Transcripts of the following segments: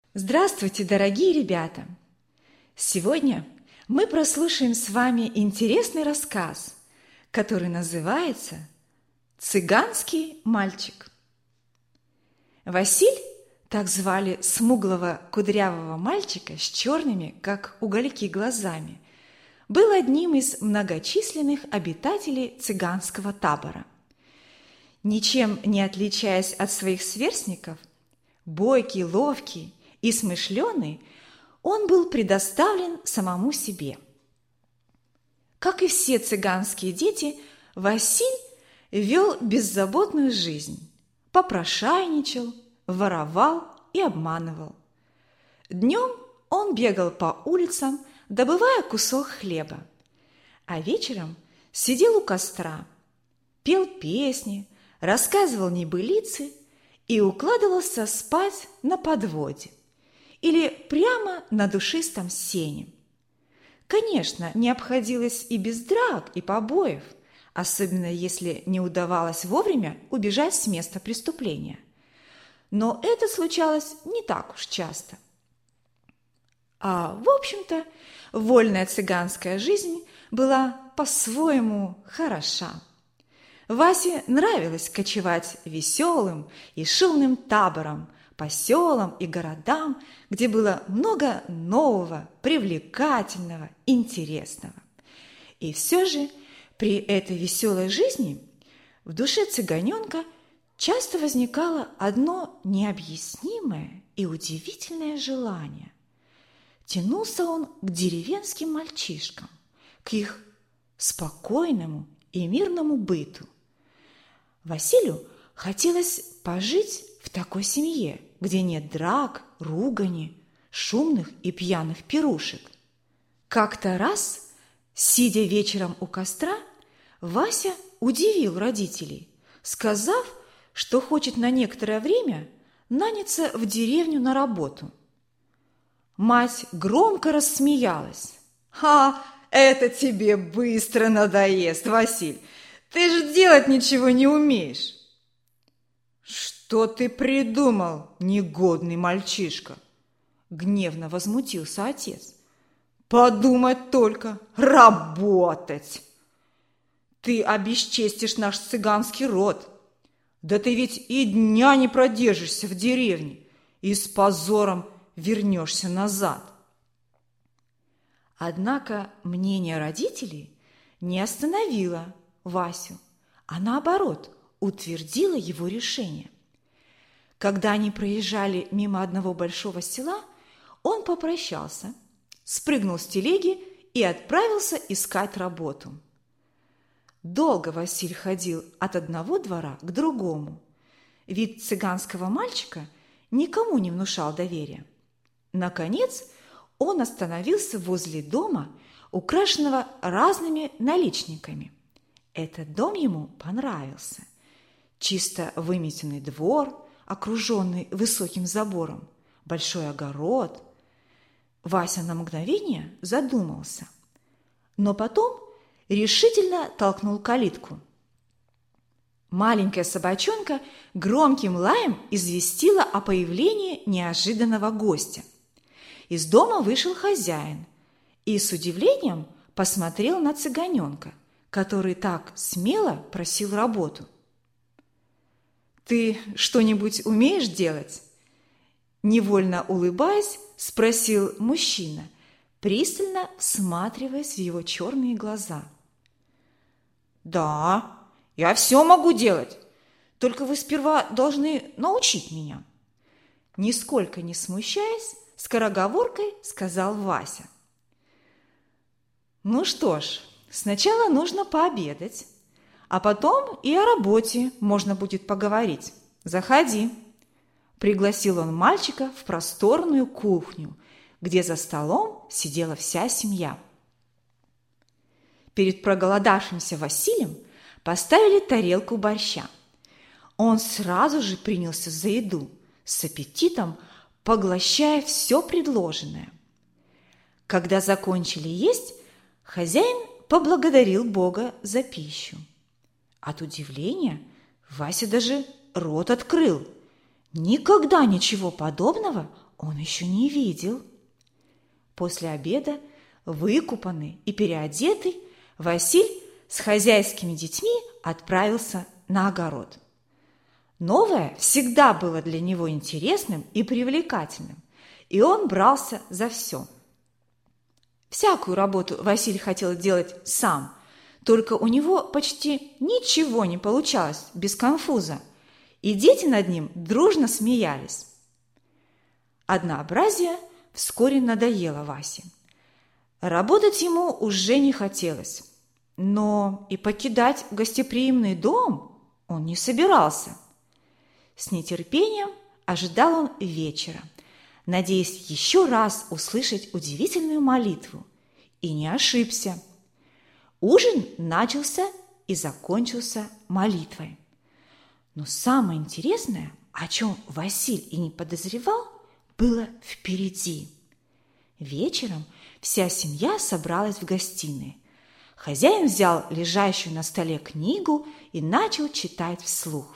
Здравствуйте, дорогие ребята! Сегодня мы прослушаем с вами интересный рассказ, который называется «Цыганский мальчик». Василь, так звали смуглого кудрявого мальчика с черными, как угольки, глазами, был одним из многочисленных обитателей цыганского табора. Ничем не отличаясь от своих сверстников, бойкий, ловкий и смышленый, он был предоставлен самому себе. Как и все цыганские дети, Василь вел беззаботную жизнь, попрошайничал, воровал и обманывал. Днем он бегал по улицам, добывая кусок хлеба, а вечером сидел у костра, пел песни, рассказывал небылицы и укладывался спать на подводе или прямо на душистом сене. Конечно, не обходилось и без драк и побоев, особенно если не удавалось вовремя убежать с места преступления. Но это случалось не так уж часто. А в общем-то, вольная цыганская жизнь была по-своему хороша. Васе нравилось кочевать веселым и шумным табором по селам и городам, где было много нового, привлекательного, интересного. И все же при этой веселой жизни в душе цыганенка часто возникало одно необъяснимое и удивительное желание. Тянулся он к деревенским мальчишкам, к их спокойному и мирному быту. Василию хотелось пожить в такой семье, где нет драк, ругани, шумных и пьяных пирушек. Как-то раз, сидя вечером у костра, Вася удивил родителей, сказав, что хочет на некоторое время наняться в деревню на работу. Мать громко рассмеялась. Это тебе быстро надоест, Василь! Ты же делать ничего не умеешь!» «Что ты придумал, негодный мальчишка?» Гневно возмутился отец. «Подумать только, работать! Ты обесчестишь наш цыганский род. Да ты ведь и дня не продержишься в деревне и с позором вернешься назад». Однако мнение родителей не остановило Васю, а наоборот утвердило его решение. Когда они проезжали мимо одного большого села, он попрощался, спрыгнул с телеги и отправился искать работу. Долго Василь ходил от одного двора к другому. Вид цыганского мальчика никому не внушал доверия. Наконец, он остановился возле дома, украшенного разными наличниками. Этот дом ему понравился. Чисто выметенный двор, окруженный высоким забором, большой огород. Вася на мгновение задумался, но потом решительно толкнул калитку. Маленькая собачонка громким лаем известила о появлении неожиданного гостя. Из дома вышел хозяин и с удивлением посмотрел на цыганенка, который так смело просил работу. «Ты что-нибудь умеешь делать?» Невольно улыбаясь, спросил мужчина, пристально всматриваясь в его черные глаза. «Да, я все могу делать, только вы сперва должны научить меня». Нисколько не смущаясь, скороговоркой сказал Вася. «Ну что ж, сначала нужно пообедать, а потом и о работе можно будет поговорить. Заходи», – пригласил он мальчика в просторную кухню, где за столом сидела вся семья. Перед проголодавшимся Василием поставили тарелку борща. Он сразу же принялся за еду, с аппетитом поглощая все предложенное. Когда закончили есть, хозяин поблагодарил Бога за пищу. От удивления Вася даже рот открыл. Никогда ничего подобного он еще не видел. После обеда, выкупанный и переодетый, Василь с хозяйскими детьми отправился на огород. Новое всегда было для него интересным и привлекательным, и он брался за все. Всякую работу Василий хотел делать сам, только у него почти ничего не получалось без конфуза, и дети над ним дружно смеялись. Однообразие вскоре надоело Васе. Работать ему уже не хотелось, но и покидать гостеприимный дом он не собирался. С нетерпением ожидал он вечера, надеясь еще раз услышать удивительную молитву, и не ошибся. Ужин начался и закончился молитвой. Но самое интересное, о чем Василий и не подозревал, было впереди. Вечером вся семья собралась в гостиной. Хозяин взял лежащую на столе книгу и начал читать вслух.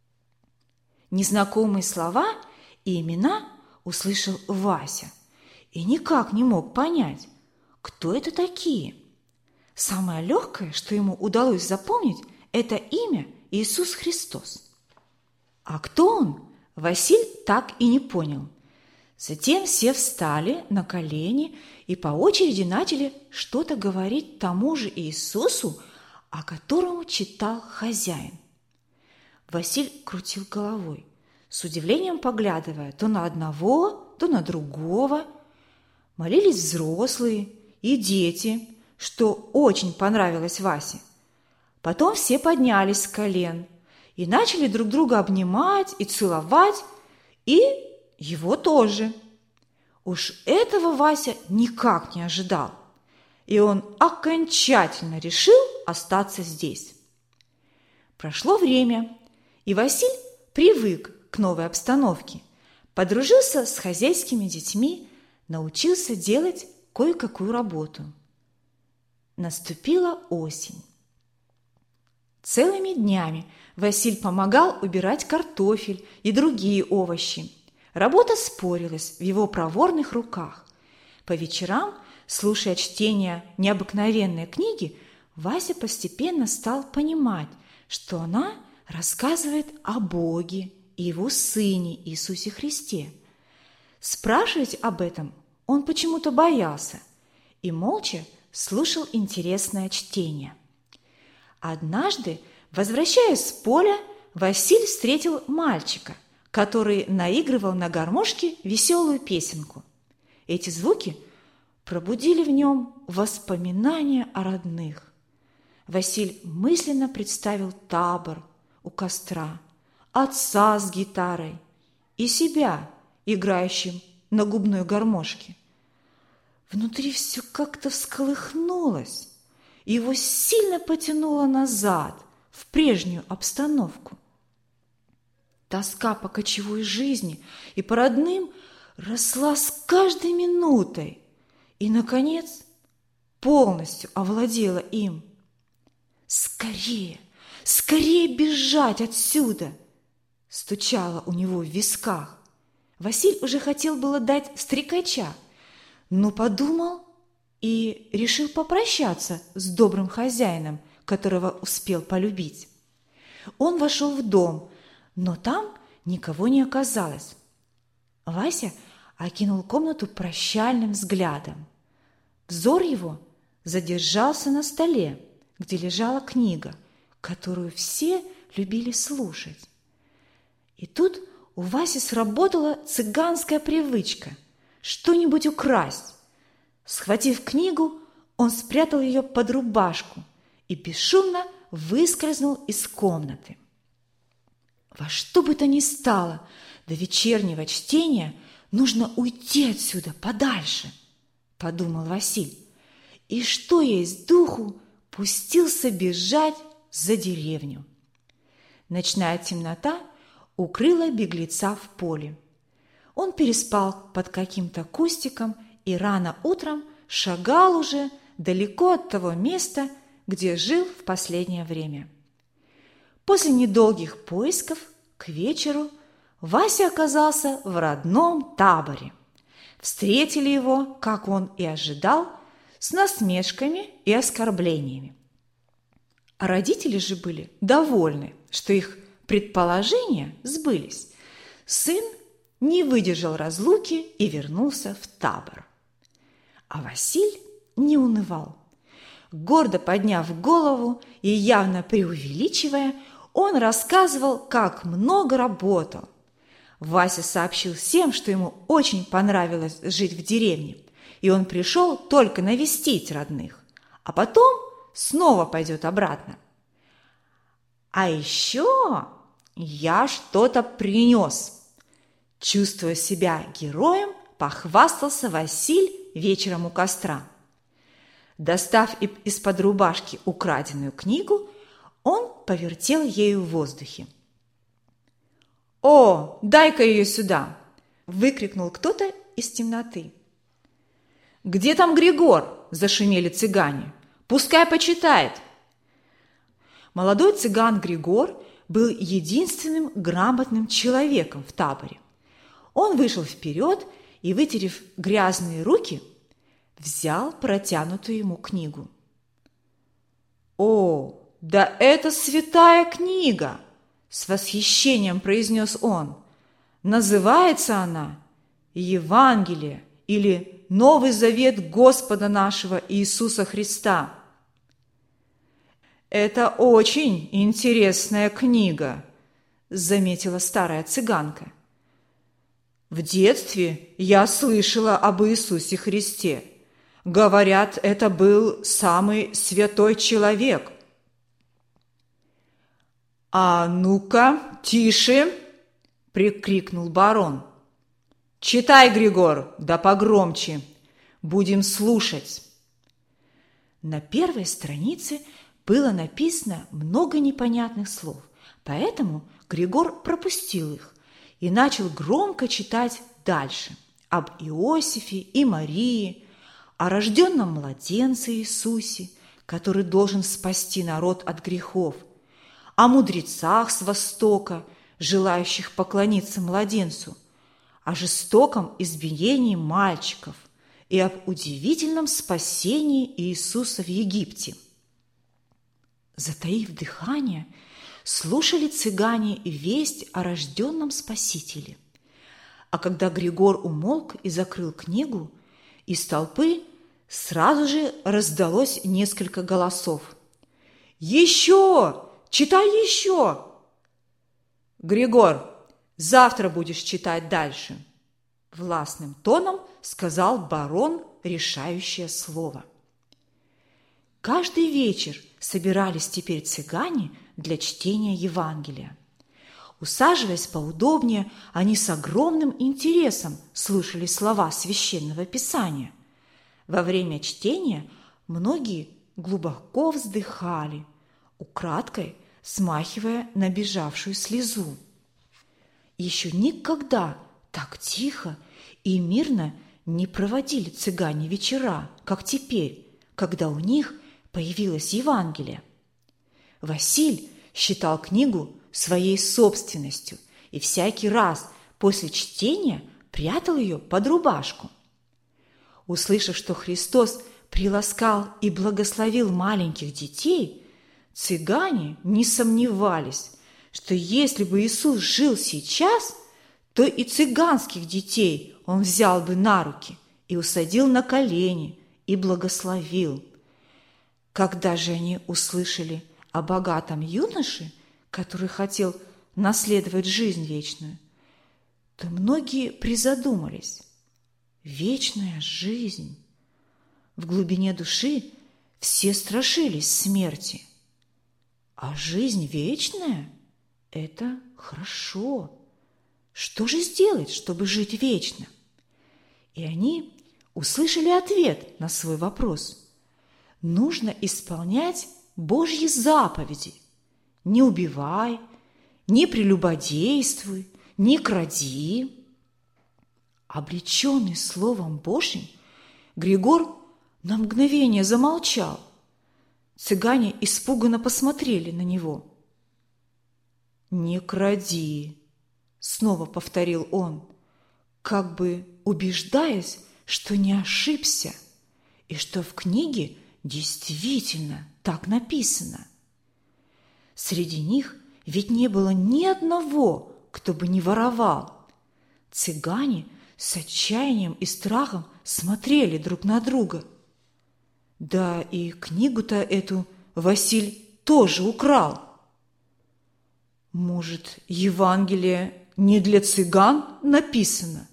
Незнакомые слова и имена услышал Вася и никак не мог понять, кто это такие. Самое легкое, что ему удалось запомнить, это имя Иисус Христос. А кто он, Василий так и не понял. Затем все встали на колени и по очереди начали что-то говорить тому же Иисусу, о котором читал хозяин. Василий крутил головой, с удивлением поглядывая то на одного, то на другого. Молились взрослые и дети, что очень понравилось Васе. Потом все поднялись с колен и начали друг друга обнимать и целовать, и его тоже. Уж этого Вася никак не ожидал, и он окончательно решил остаться здесь. Прошло время, и Василий привык к новой обстановке, подружился с хозяйскими детьми, научился делать кое-какую работу. Наступила осень. Целыми днями Василий помогал убирать картофель и другие овощи. Работа спорилась в его проворных руках. По вечерам, слушая чтение необыкновенной книги, Вася постепенно стал понимать, что она рассказывает о Боге и Его Сыне Иисусе Христе. Спрашивать об этом он почему-то боялся и молча слушал интересное чтение. Однажды, возвращаясь с поля, Василий встретил мальчика, который наигрывал на гармошке веселую песенку. Эти звуки пробудили в нем воспоминания о родных. Василий мысленно представил табор у костра, отца с гитарой и себя, играющим на губной гармошке. Внутри все как-то всколыхнулось, и его сильно потянуло назад, в прежнюю обстановку. Тоска по кочевой жизни и по родным росла с каждой минутой и, наконец, полностью овладела им. «Скорее, скорее бежать отсюда!» стучало у него в висках. Василий уже хотел было дать стрекача, но подумал и решил попрощаться с добрым хозяином, которого успел полюбить. Он вошел в дом, но там никого не оказалось. Вася окинул комнату прощальным взглядом. Взор его задержался на столе, где лежала книга, которую все любили слушать. И тут у Васи сработала цыганская привычка что-нибудь украсть. Схватив книгу, он спрятал ее под рубашку и бесшумно выскользнул из комнаты. Во что бы то ни стало, до вечернего чтения нужно уйти отсюда подальше, подумал Василий, и что есть духу, пустился бежать за деревню. Ночная темнота укрыла беглеца в поле. Он переспал под каким-то кустиком и рано утром шагал уже далеко от того места, где жил в последнее время. После недолгих поисков к вечеру Вася оказался в родном таборе. Встретили его, как он и ожидал, с насмешками и оскорблениями. А родители же были довольны, что их предположения сбылись. Сын не выдержал разлуки и вернулся в табор. А Василь не унывал. Гордо подняв голову и явно преувеличивая, он рассказывал, как много работал. Вася сообщил всем, что ему очень понравилось жить в деревне, и он пришел только навестить родных, а потом снова пойдет обратно. «А еще я что-то принес!» Чувствуя себя героем, похвастался Василь вечером у костра. Достав из-под рубашки украденную книгу, он повертел ею в воздухе. «О, дай-ка ее сюда!» – выкрикнул кто-то из темноты. «Где там Григор?» – зашумели цыгане. «Пускай почитает!» Молодой цыган Григор был единственным грамотным человеком в таборе. Он вышел вперед и, вытерев грязные руки, взял протянутую ему книгу. «О, да это святая книга!» – с восхищением произнес он. «Называется она Евангелие или Новый Завет Господа нашего Иисуса Христа». «Это очень интересная книга», – заметила старая цыганка. «В детстве я слышала об Иисусе Христе. Говорят, это был самый святой человек». «А ну-ка, тише!» – прикрикнул барон. «Читай, Григор, да погромче. Будем слушать». На первой странице было написано много непонятных слов, поэтому Григор пропустил их и начал громко читать дальше об Иосифе и Марии, о рожденном младенце Иисусе, который должен спасти народ от грехов, о мудрецах с Востока, желающих поклониться младенцу, о жестоком избиении мальчиков и об удивительном спасении Иисуса в Египте. Затаив дыхание, слушали цыгане весть о рожденном Спасителе. А когда Григор умолк и закрыл книгу, из толпы сразу же раздалось несколько голосов. «Еще! Читай еще!» «Григор, завтра будешь читать дальше!» Властным тоном сказал барон решающее слово. Каждый вечер собирались теперь цыгане для чтения Евангелия. Усаживаясь поудобнее, они с огромным интересом слушали слова Священного Писания. Во время чтения многие глубоко вздыхали, украдкой смахивая набежавшую слезу. Еще никогда так тихо и мирно не проводили цыгане вечера, как теперь, когда у них появилось Евангелие. Василь считал книгу своей собственностью и всякий раз после чтения прятал ее под рубашку. Услышав, что Христос приласкал и благословил маленьких детей, цыгане не сомневались, что если бы Иисус жил сейчас, то и цыганских детей он взял бы на руки и усадил на колени и благословил. Когда же они услышали о богатом юноше, который хотел наследовать жизнь вечную, то многие призадумались. Вечная жизнь! В глубине души все страшились смерти. А жизнь вечная – это хорошо. Что же сделать, чтобы жить вечно? И они услышали ответ на свой вопрос. Нужно исполнять Божьи заповеди. Не убивай, не прелюбодействуй, не кради. Облеченный Словом Божьим, Григор на мгновение замолчал. Цыгане испуганно посмотрели на него. «Не кради», снова повторил он, как бы убеждаясь, что не ошибся, и что в книге действительно так написано. Среди них ведь не было ни одного, кто бы не воровал. Цыгане с отчаянием и страхом смотрели друг на друга. Да и книгу-то эту Василь тоже украл. Может, Евангелие не для цыган написано?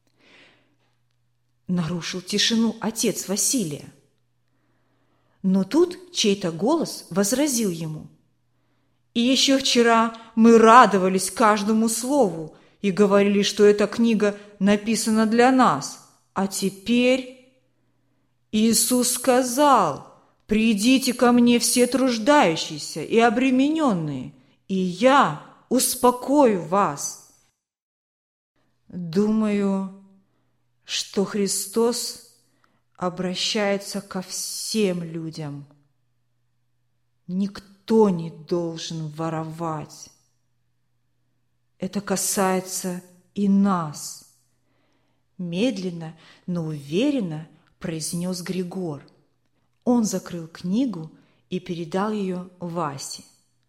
Нарушил тишину отец Василия. Но тут чей-то голос возразил ему. И еще вчера мы радовались каждому слову и говорили, что эта книга написана для нас. А теперь Иисус сказал: «Придите ко мне все труждающиеся и обремененные, и я успокою вас». Думаю, что Христос обращается ко всем людям. Никто не должен воровать. Это касается и нас. Медленно, но уверенно произнес Григор. Он закрыл книгу и передал ее Васе.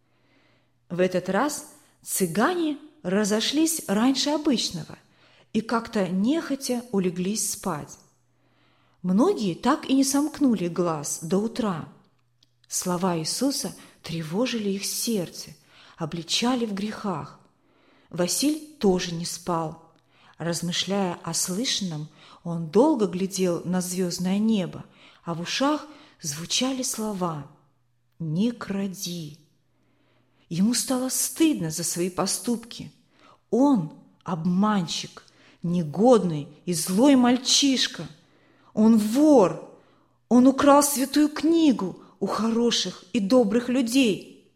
В этот раз цыгане разошлись раньше обычного и как-то нехотя улеглись спать. Многие так и не сомкнули глаз до утра. Слова Иисуса тревожили их сердце, обличали в грехах. Василь тоже не спал. Размышляя о слышанном, он долго глядел на звездное небо, а в ушах звучали слова «Не кради». Ему стало стыдно за свои поступки. Он обманщик, негодный и злой мальчишка. Он вор. Он украл святую книгу у хороших и добрых людей.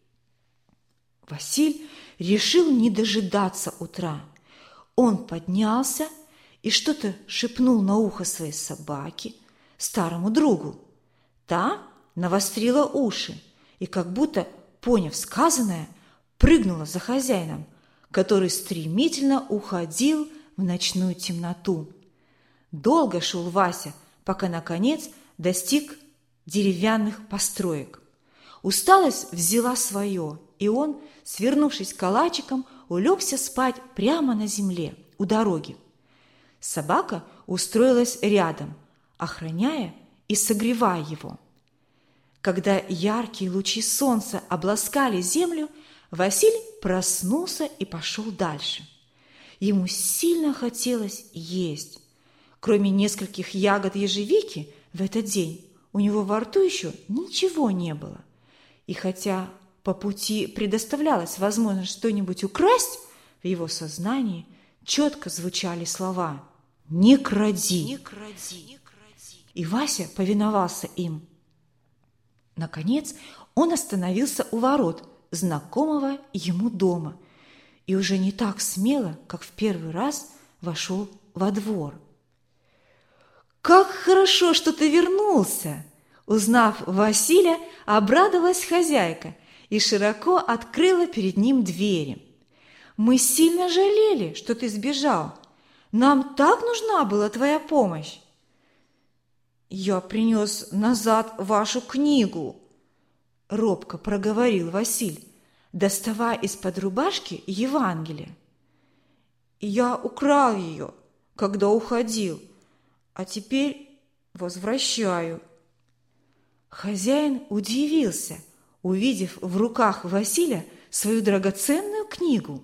Василь решил не дожидаться утра. Он поднялся и что-то шепнул на ухо своей собаке, старому другу. Та навострила уши и, как будто поняв сказанное, прыгнула за хозяином, который стремительно уходил в ночную темноту. Долго шел Вася, пока, наконец, достиг деревянных построек. Усталость взяла свое, и он, свернувшись калачиком, улегся спать прямо на земле у дороги. Собака устроилась рядом, охраняя и согревая его. Когда яркие лучи солнца обласкали землю, Василий проснулся и пошел дальше. Ему сильно хотелось есть. Кроме нескольких ягод ежевики в этот день у него во рту еще ничего не было. И хотя по пути предоставлялась возможность что-нибудь украсть, в его сознании четко звучали слова «Не кради». «Не кради». «Не кради». И Вася повиновался им. Наконец он остановился у ворот знакомого ему дома и уже не так смело, как в первый раз, вошел во двор. «Как хорошо, что ты вернулся!» Узнав Василия, обрадовалась хозяйка и широко открыла перед ним двери. «Мы сильно жалели, что ты сбежал. Нам так нужна была твоя помощь». «Я принес назад вашу книгу», – робко проговорил Василь, доставая из-под рубашки Евангелие. «Я украл ее, когда уходил, а теперь возвращаю». Хозяин удивился, увидев в руках Василия свою драгоценную книгу.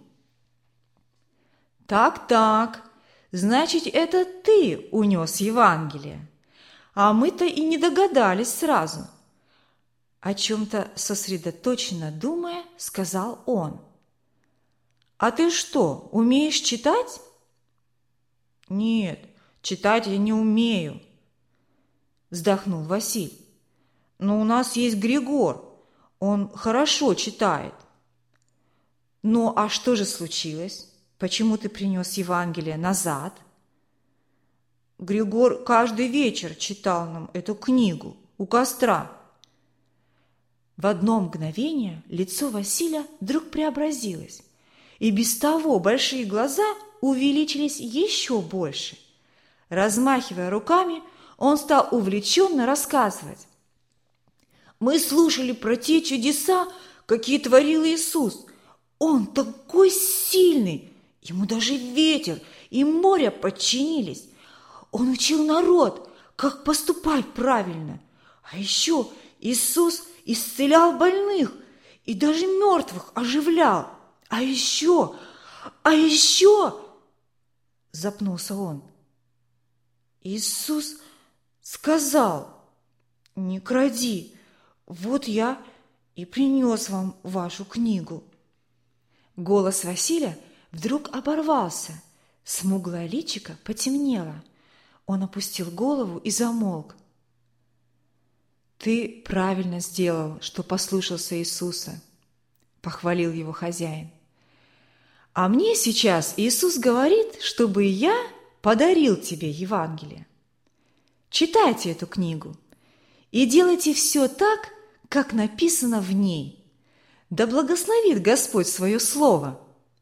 «Так, значит, это ты унес Евангелие, а мы-то и не догадались сразу». О чем-то сосредоточенно думая, сказал он. «А ты что, умеешь читать?» «Нет, читать я не умею», вздохнул Василий. «Но у нас есть Григор, он хорошо читает». «Ну, а что же случилось? Почему ты принес Евангелие назад?» «Григор каждый вечер читал нам эту книгу у костра». В одно мгновение лицо Василия вдруг преобразилось, и без того большие глаза увеличились еще больше. Размахивая руками, он стал увлеченно рассказывать. «Мы слушали про те чудеса, какие творил Иисус. Он такой сильный, ему даже ветер и море подчинились. Он учил народ, как поступать правильно. А еще Иисус исцелял больных и даже мертвых оживлял. А еще, запнулся он. Иисус сказал: не кради, вот я и принес вам вашу книгу». Голос Василия вдруг оборвался, смуглое личико потемнело. Он опустил голову и замолк. «Ты правильно сделал, что послушался Иисуса», – похвалил его хозяин. «А мне сейчас Иисус говорит, чтобы я подарил тебе Евангелие. Читайте эту книгу и делайте все так, как написано в ней. Да благословит Господь свое слово».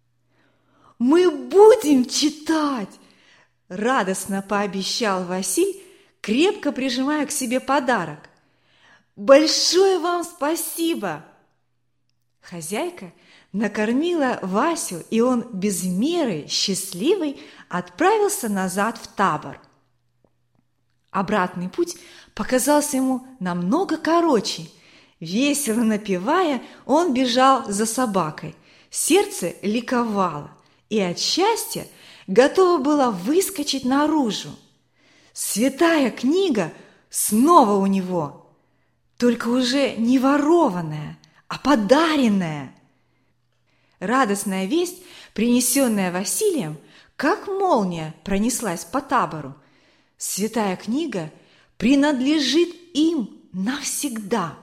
«Мы будем читать!» – радостно пообещал Василь, крепко прижимая к себе подарок. «Большое вам спасибо!» Хозяйка накормила Васю, и он без меры счастливый отправился назад в табор. Обратный путь показался ему намного короче. Весело напевая, он бежал за собакой. Сердце ликовало, и от счастья готово было выскочить наружу. Святая книга снова у него, только уже не ворованная, а подаренная. Радостная весть, принесенная Василием, как молния пронеслась по табору. Святая книга принадлежит им навсегда.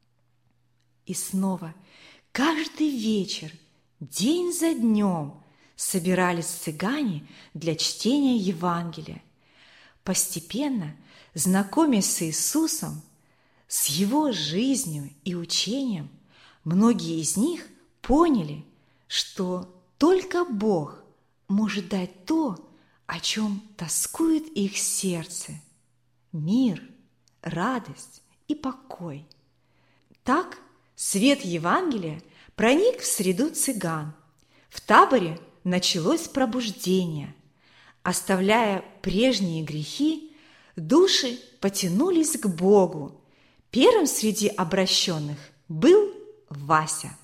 И снова каждый вечер, день за днем, собирались цыгане для чтения Евангелия. Постепенно, знакомясь с Иисусом, с Его жизнью и учением, многие из них поняли, что только Бог может дать то, о чем тоскует их сердце – мир, радость и покой. Так свет Евангелия проник в среду цыган. В таборе началось пробуждение. Оставляя прежние грехи, души потянулись к Богу. Первым среди обращенных был Вася.